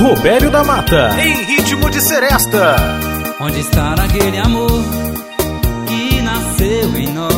Robério da Mata, em ritmo de seresta. Onde está aquele amor que nasceu em nós?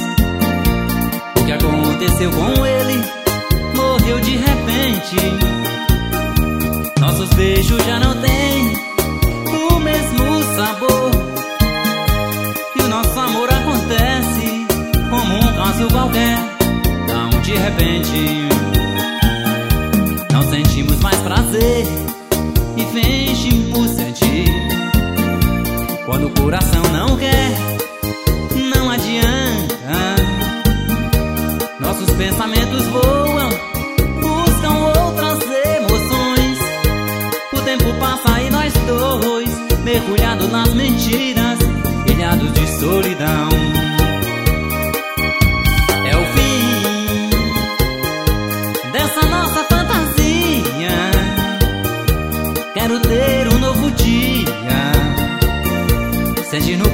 O que aconteceu com ele? Morreu de repente. Nossos beijos já não têm o mesmo sabor, e o nosso amor acontece como um caso qualquer. Tão de repente não sentimos mais prazer e fingimos por sentir. Quando o coração não quer, não adianta. Nossos pensamentos voam, buscam outras emoções. O tempo passa e nós dois, mergulhados nas mentiras, ilhados de solidão. É o fim dessa nossa fantasia. Quero ter um novo dia, sentindo